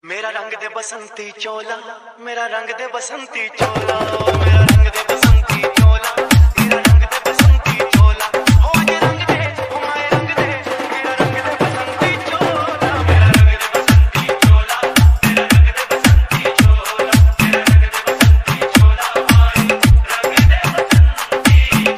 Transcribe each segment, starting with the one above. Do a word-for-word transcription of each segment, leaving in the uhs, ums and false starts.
मेरा रंग दे बसंती चोला, मेरा रंग दे बसंती चोला, मेरा रंग दे बसंती चोला, मेरा रंग दे बसंती चोला, हो ये रंग दे, हो माए रंग दे, मेरा रंग दे बसंती चोला, मेरा रंग दे बसंती चोला, मेरा रंग दे बसंती चोला, मेरा रंग दे बसंती चोला, माए रंग दे बसंती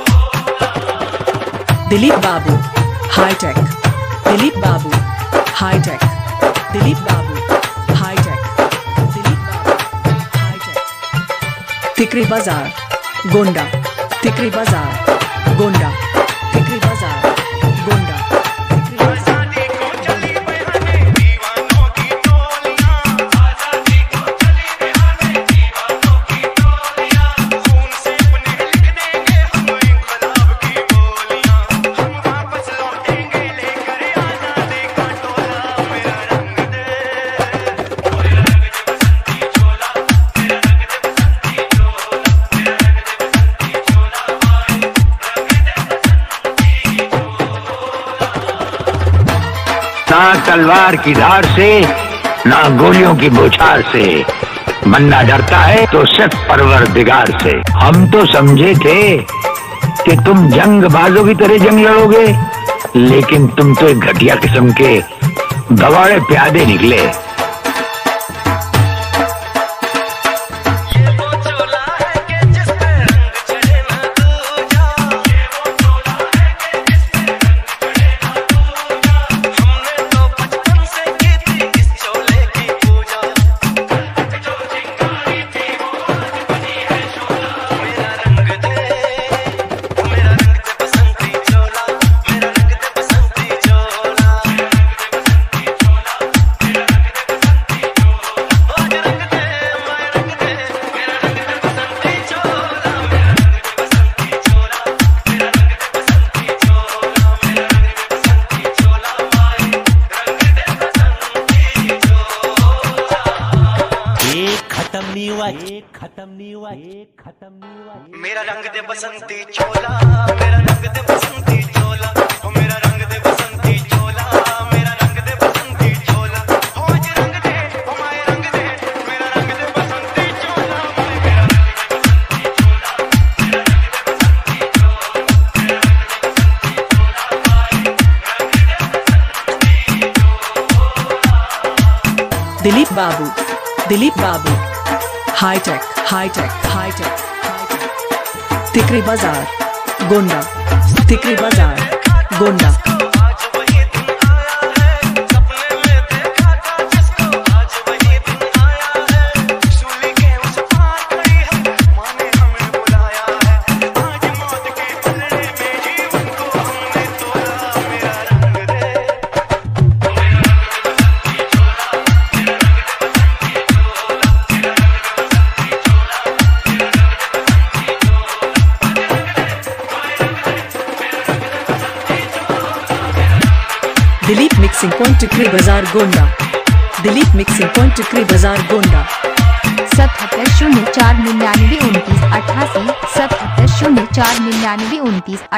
चोला। Dilip Babu hitech, Dilip Babu hitech, Dilip Babu hitech, Dilip Babu hitech. Tikri बाजार गोंडा, तिकरी बाजार गोंडा, तिकरी बाजार गोंडा। आजादी को चली बहाने दीवानों की टोलियां, आजादी को चली बहाने दीवानों की टोलियां, खून से अपने लिख देंगे हम इंकलाब की बोलियां, हम वापस लौटेंगे लेकर आजादी का टोला। मेरा रंग दे, मेरा रंग दे बसंती चोला, मेरा रंग दे बसंती चोला, मेरा रंग दे बसंती चोला, माए रंग दे बसंती चोला। ना तलवार की धार से, ना गोलियों की बौछार से, बंदा डरता है तो सिर्फ परवरदिगार से। हम तो समझे थे कि तुम जंग बाजों की तरह जंग लड़ोगे, लेकिन तुम तो एक घटिया किस्म के गवारे प्यादे निकले। ये वो चोला है कि जिस पे रंग चढ़े ना दूजा, ये वो चोला है कि जिस पे रंग चढ़े ना दूजा, हमने तो बचपन से की थी इस चोले की पूजा, जो चिंगारी थी वो आज बनी है शोला। मेरा रंग दे, मेरा रंग दे बसंती चोला, मेरा रंग दे बसंती चोला, मेरा रंग दे बसंती चोला, मेरा रंग दे बसंती चोला, आज रंग दे, माए रंग दे, मेरा रंग दे बसंती चोला, मेरा रंग दे बसंती चोला, मेरा रंग दे बसंती चोला, मेरा रंग दे बसंती चोला, माए रंग दे बसंती चोला। एक खत्म नहीं हुआ, एक खत्म नहीं हुआ, एक खत्म नहीं हुआ। मेरा रंग दे बसंती चोला, मेरा रंग दे बसंती चोला, ओ मेरा रंग दे बसंती चोला, मेरा रंग दे बसंती चोला, हो आज रंग दे, ओ माए रंग दे, मेरा रंग दे बसंती चोला, माए मेरा रंग दे बसंती चोला, मेरा रंग दे बसंती चोला, मेरा रंग दे बसंती चोला, माए रंग दे बसंती चोला। Dilip Babu, Dilip Babu hitech, hitech, hitech, hitech. Tikri बाजार गोंडा, तिकरी बाजार गोंडा। आज वही दिन आया है, सपने में देखा था जिसको, आज वही दिन आया है, सूली के उस पार खड़ी है, माँ ने हमें बुलाया है, आज मौत के पलड़े में जीवन को हमने तोला। मेरा रंग दे, मेरा रंग दे बसंती चोला, मेरा रंग दे बसंती चोला, मेरा रंग दे बसंती चोला, मेरा रंग दे बसंती चोला, दिलीप मिक्सिंग पॉइंट टिकरी बाजार गोंडा, दिलीप मिक्सिंग पॉइंट टिकरी बाजार गोंडा। सतहत्तर शून्य चार निन्यानवे उनतीस अठासी, सतहत्तर शून्य चार निन्यानवे उनतीस